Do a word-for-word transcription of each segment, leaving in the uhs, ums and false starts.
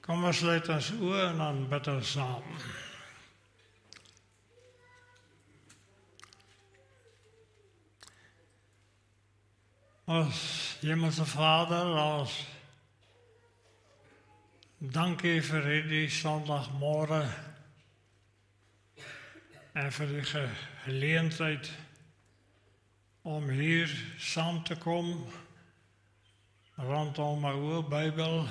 Kom ons sluit ons oë en dan bid ons saam. Ons Hemelse Vader, ons dankie vir hierdie Sondagmôre en vir die geleentheid om hier saam te kom rondom 'n oë Bybel,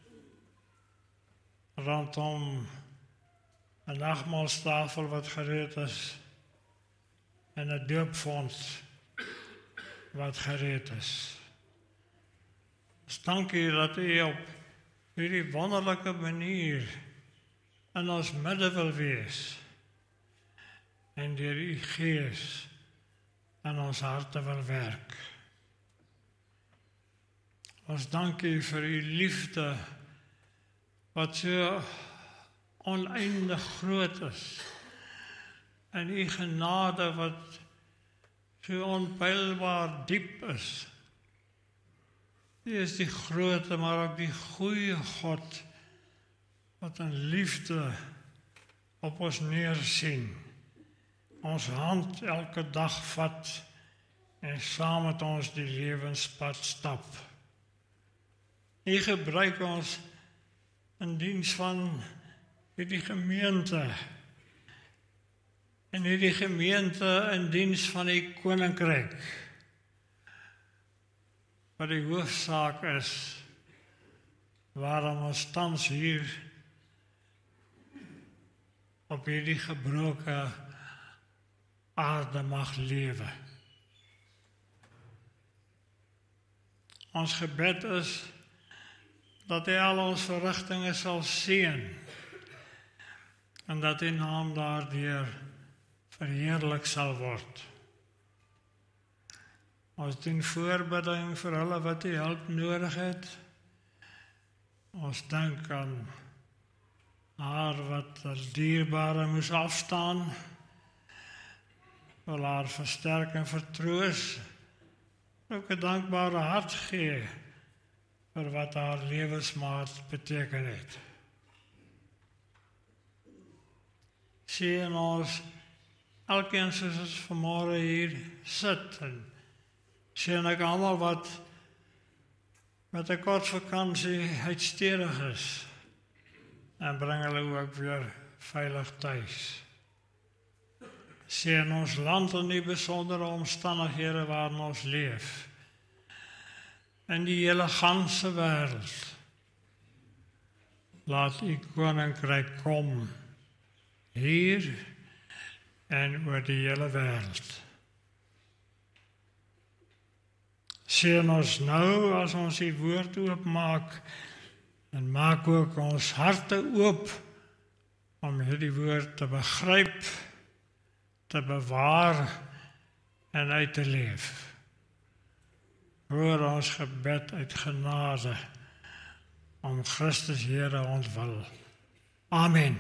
rondom 'n nagmaalstafel wat gereed is en 'n doopfonds wat gereed is. Ons dankie dat U op hierdie wonderlike manier in ons midde wil wees en deur U Gees in ons harte wil werk. Ons dankie vir U liefde wat so oneindig groot is en U genade wat so onpeilbaar diep is. U is die grote, maar ook die goeie God wat in liefde op ons neersien, ons hand elke dag vat en saam met ons die lewenspad stap. U gebruik ons in diens van hierdie gemeente en hierdie gemeente in diens van die koninkryk, wat die hoofsaak is waarom ons tans hier op hierdie gebroke aarde mag lewe. Ons gebed is dat U al ons verrigtinge sal seën en dat U naam daardeur verheerlik sal word. Ons doen voorbidding vir hulle wat U hulp nodig het. Ons dink aan haar wat as dierbare moes afstaan, wil haar versterk en vertroos, ook 'n dankbare hart gee vir wat haar lewensmaat beteken het. Sien ons elkeen soos ons vanmôre hier sit en sien ek almal wat met 'n kort vakansie uitstedig is en bring hulle ook weer veilig tuis. Sien ons land in die besondere omstandighede waarin ons leef. In die hele ganse wêreld. Laat U koninkryk kom hier en oor die hele wêreld. Sien ons nou as ons die woord oopmaak en maak ook ons harte oop om hierdie woord te begryp, te bewaar en uit te leef. Hoor ons gebed uit genade om Christus Here ontwil. Amen.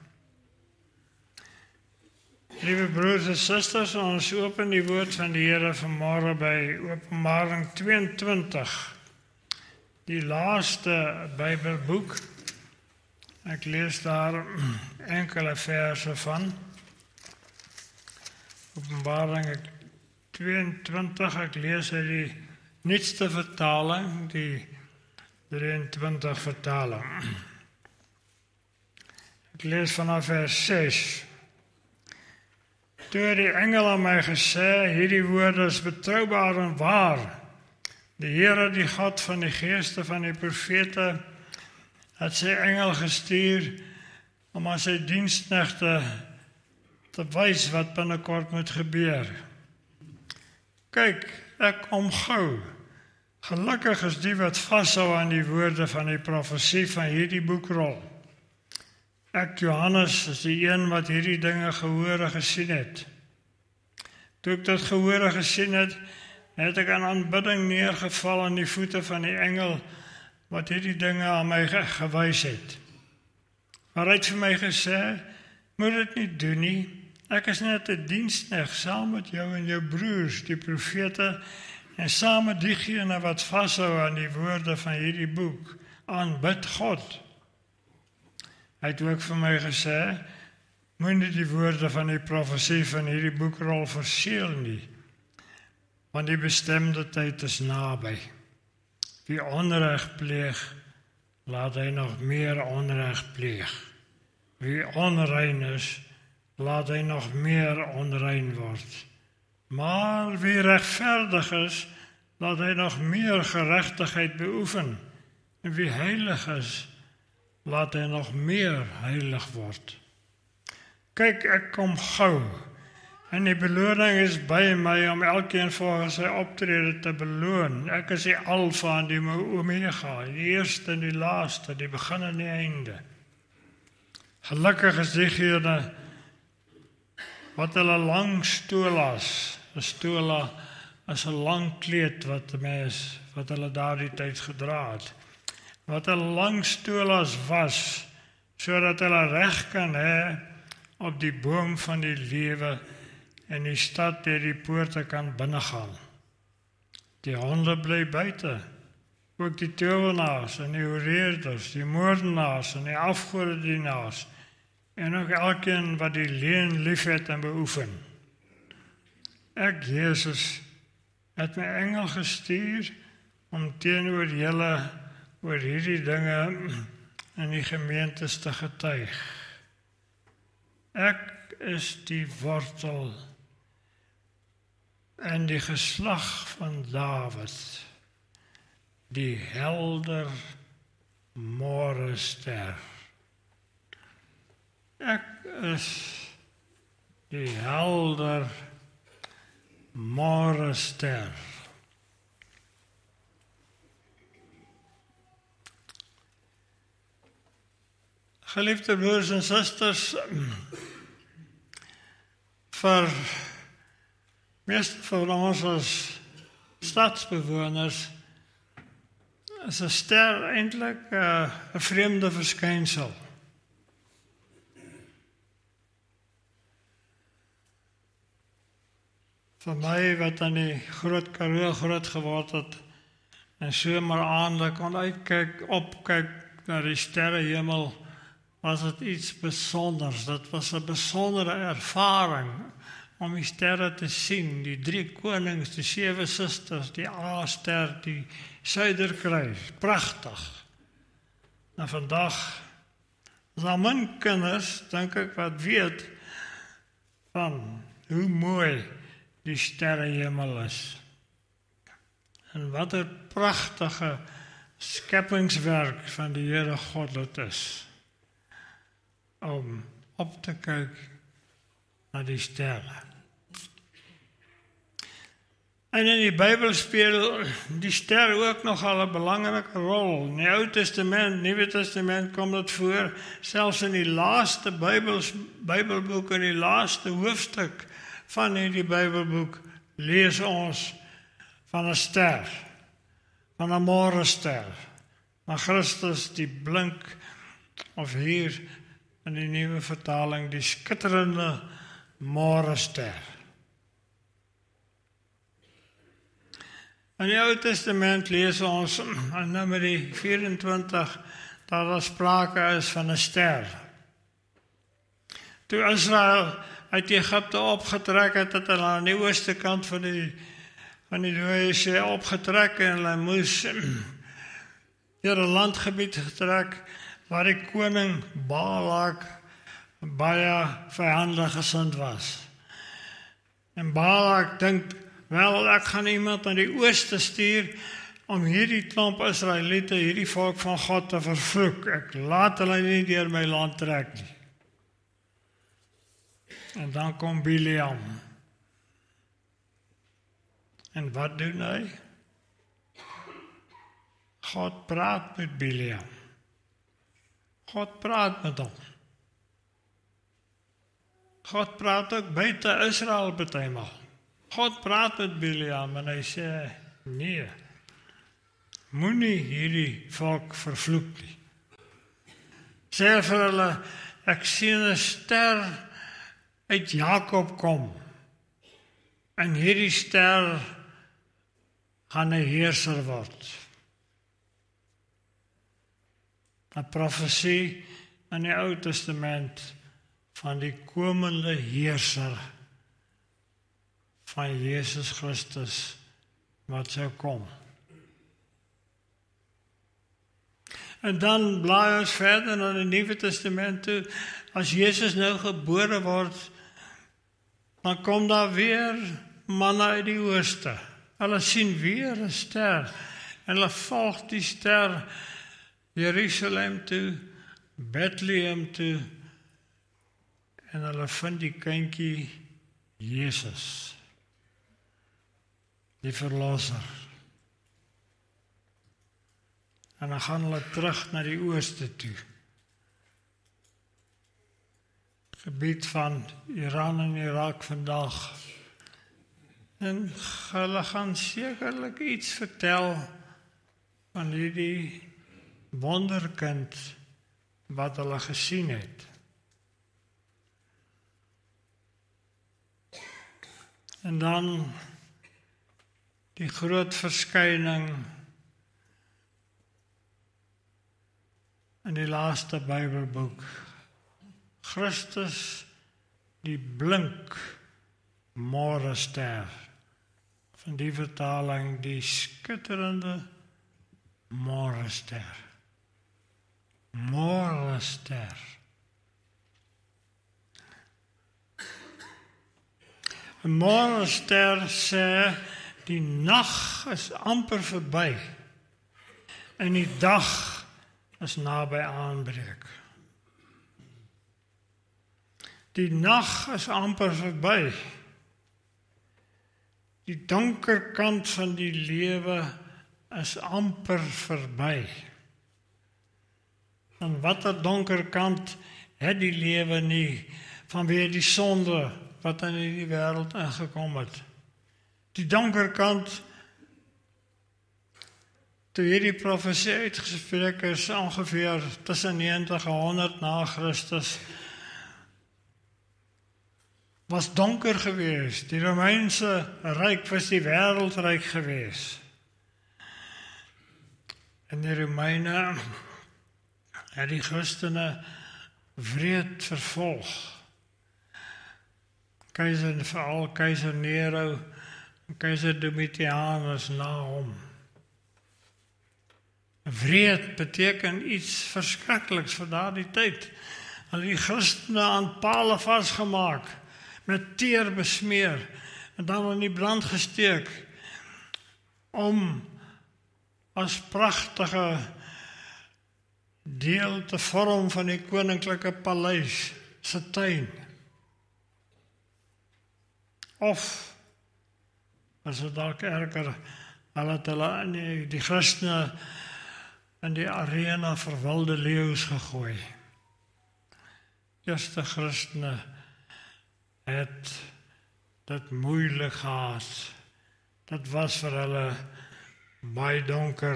Lieve broers en susters, ons open die woord van die Here vanmôre by Openbaring tweeëntwintig, die laaste Bybelboek. Ek lees daar enkele verse van. Openbaring tweeëntwintig, ek lees uit die nuutste vertaling, die drieëntwintig vertaling. Ek lees vanaf vers ses. Toe het die engel aan my gesê, hierdie woorde is betroubaar en waar. Die Here, die God van die geeste van die profete, het sy engel gestuur om aan sy diensknegte te wys wat binnekort moet gebeur. Kyk, ek kom gou. Gelukkig is die wat vashou aan die woorde van die profesie van hierdie boekrol. Ek, Johannes, is die een wat hierdie dinge gehoor en gesien het. Toe ek dit gehoor en gesien het, het ek in aanbidding neergeval aan die voete van die engel wat hierdie dinge aan my gewys het. Maar hy het vir my gesê, moet dit nie doen nie. Ek is net 'n diensknegt saam met jou en jou broers, die profete, en saam met diegene wat vashou aan die woorde van hierdie boek, aanbid God. Hy het ook vir my gesê, moenie die woorde van die profesie van hierdie boekrol verseël nie, want die bestemde tyd is naby. Wie onreg pleeg, laat hy nog meer onreg pleeg. Wie onrein is, laat hy nog meer onrein word. Maar wie regverdig is, laat hy nog meer geregtigheid beoefen. En wie heilig is, laat hy nog meer heilig word. Kyk, ek kom gou, en die beloning is by my om elkeen volgens sy optrede te beloon. Ek is die Alfa en die Omega, die eerste en die laaste, die begin en die einde. Gelukkig is diegene wat hulle lang stolas, 'n stola is 'n lang kleed wat 'n mens, wat hulle daardie tyd gedra het, wat 'n lang stolas was, sodat hulle reg kan hê op die boom van die lewe en die stad deur die poorte kan binnegaan. Die honde bly buite, ook die towenaars en die horeerders, die moordenaars en die afgodedienaars, en ook elkeen wat die leuen liefhet en beoefen. Ek, Jesus, het my engel gestuur om teenoor julle oor hierdie dinge in die gemeentes te getuig. Ek is die wortel en die geslag van Dawid, die helder môrester. Ek is die helder môrester. Geliefde broers en susters, vir meeste van ons as stadsbewoners is 'n ster eintlik 'n uh, vreemde verskynsel. Vir my wat aan die Groot Karoo groot geword het en so maar aandlik kon uitkyk, opkyk na die sterrehemel, was dit iets besonders. Dit was 'n besondere ervaring om die sterre te sien, die drie konings, die sewe susters, die A-ster, die Suiderkruis, pragtig. En vandag is daar min kinders, dink ek, wat weet van hoe mooi die sterrehemel is. En wat 'n pragtige skepingswerk van die Here God dit is, om op te kyk na die sterre. En in die Bybel speel die ster ook nogal 'n belangrike rol. In die Ou Testament, Nuwe Testament kom dit voor, selfs in die laaste Bybels, Bybelboek, in die laaste hoofstuk van hierdie Bybelboek, lees ons van 'n ster, van 'n môrester, van Christus die blink, of hier in die nuwe vertaling, die skitterende môrester. In die Ou Testament lees ons in Numeri vyf-en-twintig dat daar sprake is van 'n ster. Toe Israel uit Egipte opgetrek het, het hulle aan die ooste kant van die van die Dooie See opgetrek en hulle moes deur 'n landgebied getrek waar die koning Balak baie vyandig gesind was. En Balak dink, wel, ek gaan iemand aan die ooste stuur om hierdie klomp Israeliete, hierdie volk van God te vervloek. Ek laat hulle nie deur my land trek nie. En dan kom Bileam. En wat doen hy? God praat met Bileam. God praat met hom. God praat ook buite Israel partymal. God praat met Bileam en hy sê, nee, moenie hierdie volk vervloek nie. Sê vir hulle, ek sien 'n ster uit Jakob kom, en hierdie ster gaan 'n heerser word. 'n profesie in die Ou Testament van die komende heerser van Jesus Christus wat sou kom. En dan blaai ons verder na die Nuwe Testament toe. As Jesus nou gebore word, dan kom daar weer manne uit die ooste. Hulle sien weer 'n ster en hulle volg die ster Jerusalem toe, Bethlehem toe, en hulle vind die kindjie Jesus, die verlosser. En dan gaan hulle terug na die ooste toe. Gebied van Iran en Irak vandag. En hulle gaan sekerlik iets vertel van hierdie wonderkind wat hulle gesien het. En dan die groot verskyning in die laaste Bybelboek. Christus, die blink môrester. Van die vertaling, die skitterende môrester. Môrester. Een môrester sê, die nag is amper verby en die dag is naby aanbreek. Die nag is amper verby. Die donker kant van die lewe is amper verby. En watter donker kant het die lewe nie vanweë die sonde wat in die wêreld ingekom het. Die donker kant, toe hierdie profesie uitgespreek is, ongeveer tussen negentig en honderd na Christus, was donker geweest. Die Romeinse ryk was die wêreldryk geweest. En die Romeine het die Christene wreed vervolg. Keizer, veral keizer Nero en keizer Domitianus na hom. Wreed beteken iets verskrikliks vir daardie tyd. Hulle die Christene aan pale vasgemaak, met teer besmeer en dan in die brand gesteek om as pragtige deel te vorm van die koninklike paleis se tuin. Of as dit dalk erger, hulle het hulle in die, die Christene in die arena vir wilde leeu's gegooi. Eerste Christene het dit moeilik gehad. Dit was vir hulle baie donker.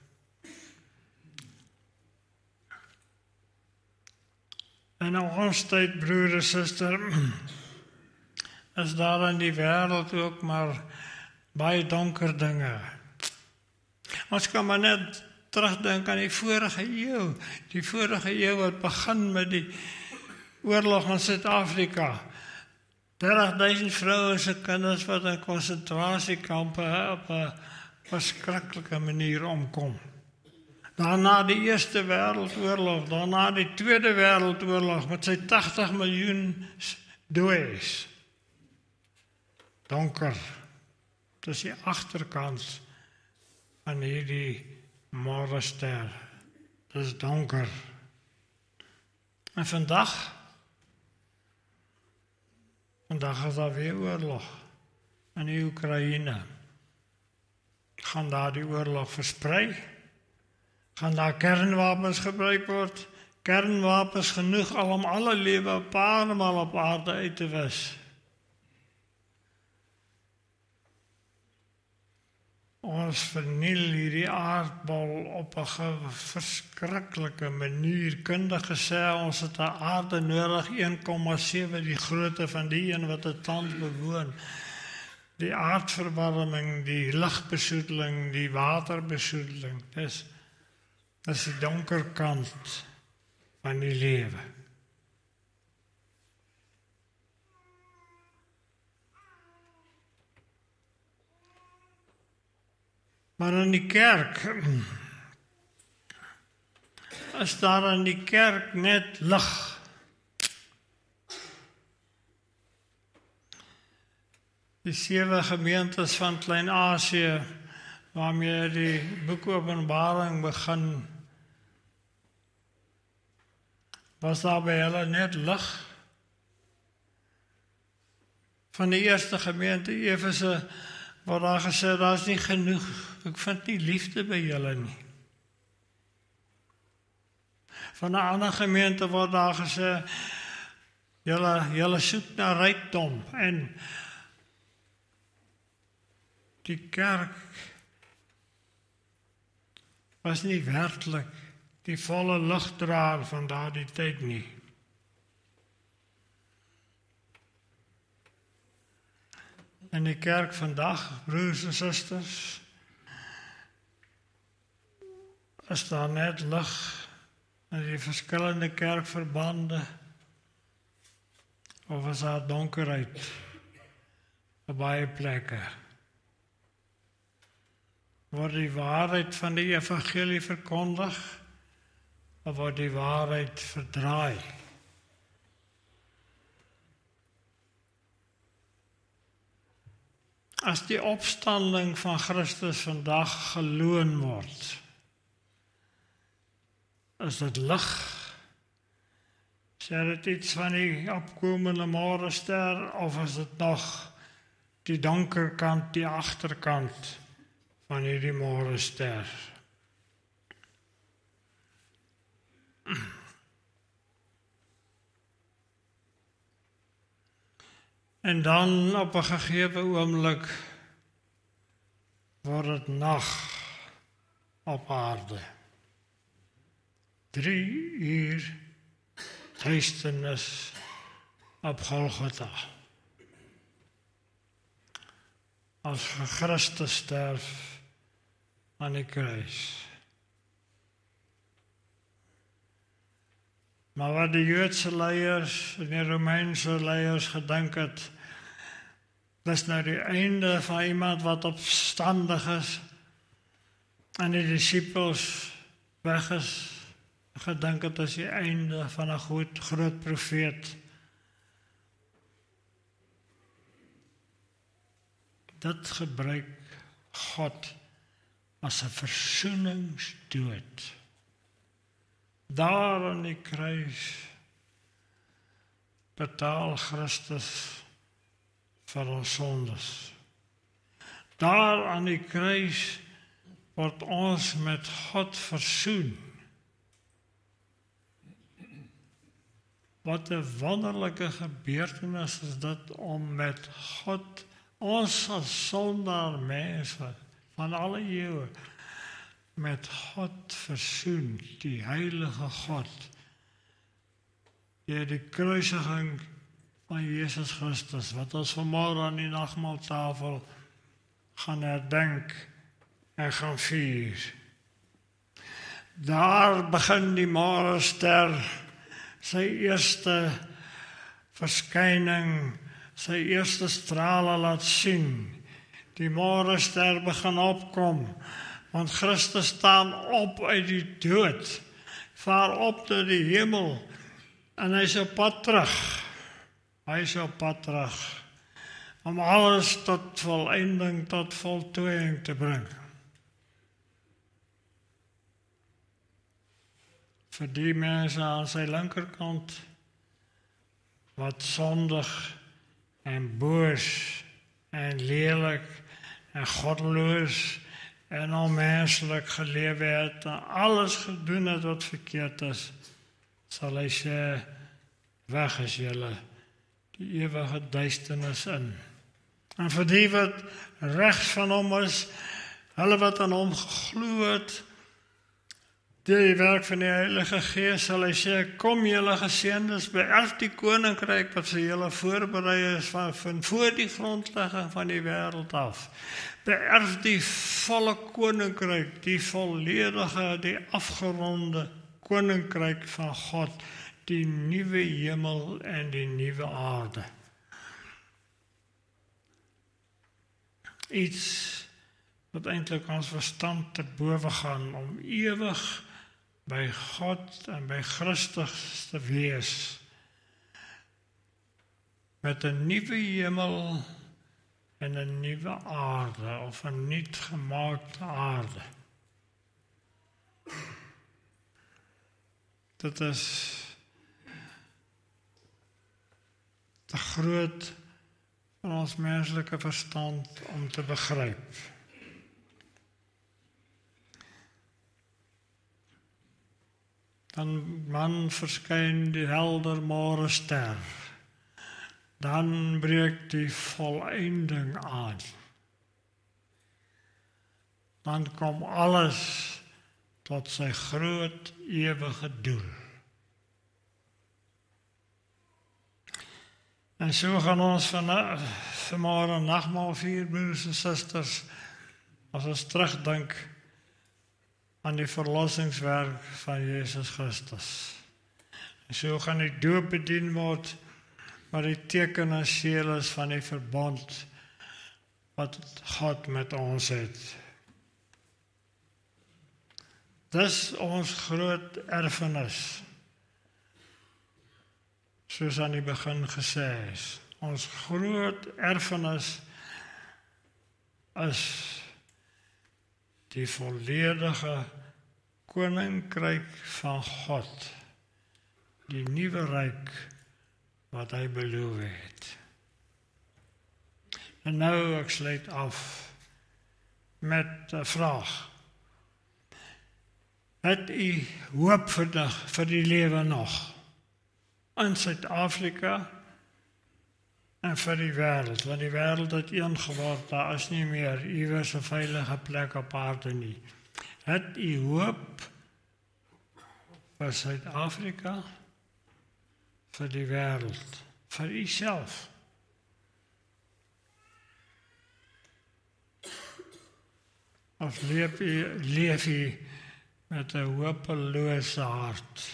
En in ons tyd, broer en suster, is daar in die wêreld ook maar baie donker dinge. Ons kan maar net terugdink aan die vorige eeu. Die vorige eeu wat begin met die oorlog in Suid-Afrika. dertig duisend vroue se kinders wat in konsentrasiekampe op 'n verskriklike manier omkom. Daarna die Eerste Wêreldoorlog, daarna die Tweede Wêreldoorlog met sy tagtig miljoen dooies. Donker. Dit is die agterkant van hierdie môrester. Dit is donker. En vandag Vandag is daar weer oorlog in die Oekraïne. Gaan daar die oorlog versprei? Gaan daar kernwapens gebruik word? Kernwapens genoeg al om alle lewe op paarmal op aarde uit te wis. Ons verniel hierdie aardbol op 'n verskriklike manier. Kundige sê ons het 'n aarde nodig een komma sewe die grootte van die een wat dit tans bewoon. Die aardverwarming, die lugbesoedeling, die waterbesoedeling. Dis dis die donker kant van die lewe. Maar in die kerk is daar in die kerk net lig. Die sewe gemeentes van Klein-Asië, waarmee die boek Openbaring begin, was daar by hulle net lig. Van die eerste gemeente, Efese, word daar gesê, daar is nie genoeg, ek vind nie liefde by julle nie. Van 'n ander gemeente word daar gesê, julle, julle soek na rykdom, en die kerk was nie werklik die volle ligdraer van daardie tyd nie. In die kerk vandag, broers en susters, is daar net lig in die verskillende kerkverbande, of is daar donkerheid op baie plekke? Word die waarheid van die evangelie verkondig, of word die waarheid verdraai? As die opstanding van Christus vandag geloon word, is dit lig? Sê dit iets van die opkomende môrester, of is dit nog die donker kant, die agterkant van hierdie môrester? En dan op 'n gegewe oomblik word dit nag op aarde. Drie uur duisternis op Golgotha. As Christus sterf aan die kruis. Maar wat die Joodse leiers en die Romeinse leiers gedink het, dis nou die einde van iemand wat opstandig is, en die disippels weg is, gedink het is die einde van 'n groot, groot profeet. Dit gebruik God as 'n versoeningsdood. Daar aan die kruis betaal Christus vir ons sondes. Daar aan die kruis word ons met God versoen. Wat 'n wonderlike gebeurtenis is dit om met God, ons as sondaar mense van alle eeue, met God versoen, die heilige God, deur die kruisiging van Jesus Christus, wat ons vanmôre aan die nagmaaltafel gaan herdenk en gaan vier. Daar begin die môrester sy eerste verskyning, sy eerste strale laat sien. Die môrester begin opkom, want Christus staan op uit die dood, vaar op na die hemel, en hy is op pad terug. Hy is op pad terug, om alles tot volleinding, tot voltooiing te bring. Vir die mense aan sy linkerkant, wat sondig en boos en lelik en goddeloos en onmenselijk gelewe het en alles gedoen het wat verkeerd is, sal hy sê, weg is julle, die ewige duisternis in. En vir die wat regs van hom is, hulle wat aan hom geglo het, die werk van die Heilige Gees, sal hy sê, kom julle geseëndes, beerf die koninkryk wat vir julle voorberei is van, van voor die grondlegging van die wêreld af. Beerf die volle koninkryk, die volledige, die afgeronde koninkryk van God, die nuwe hemel en die nuwe aarde. Iets wat eintlik ons verstand te bowe gaan, om ewig by God en by Christus te wees, met 'n nuwe hemel en 'n nuwe aarde, of 'n nuut gemaakte aarde. Dit is te groot vir ons menslike verstand om te begryp. Dan man verskyn die helder morgenster. Dan breek die volleinding aan. Dan kom alles tot sy groot ewige doel. En so gaan ons van vanmôre nagmaal vier, broers en susters, as ons terugdink aan die verlossingswerk van Jesus Christus. En so gaan die doop bedien word, maar die teken en seël is van die verbond wat God met ons het. Dis ons groot erfenis, soos aan die begin gesê is. Ons groot erfenis is die volledige koninkryk van God, die nuwe ryk wat hy beloof het. En nou ek sluit af met 'n vraag. Het u hoop vir die, vir die lewe nog in Suid-Afrika en vir die wêreld? Want die wêreld het een geword, daar is nie meer iewers 'n veilige plek op aarde nie. Het u hoop vir Suid-Afrika, vir die wêreld, vir u self? Of leef u, leef u met 'n hopelose hart?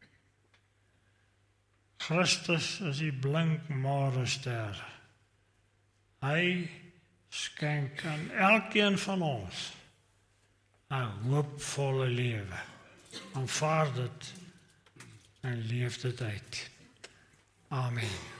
Christus is die blink morgenster. Hy skenk aan elkeen van ons 'n hoopvolle lewe. Aanvaar dit en leef dit uit. Amen.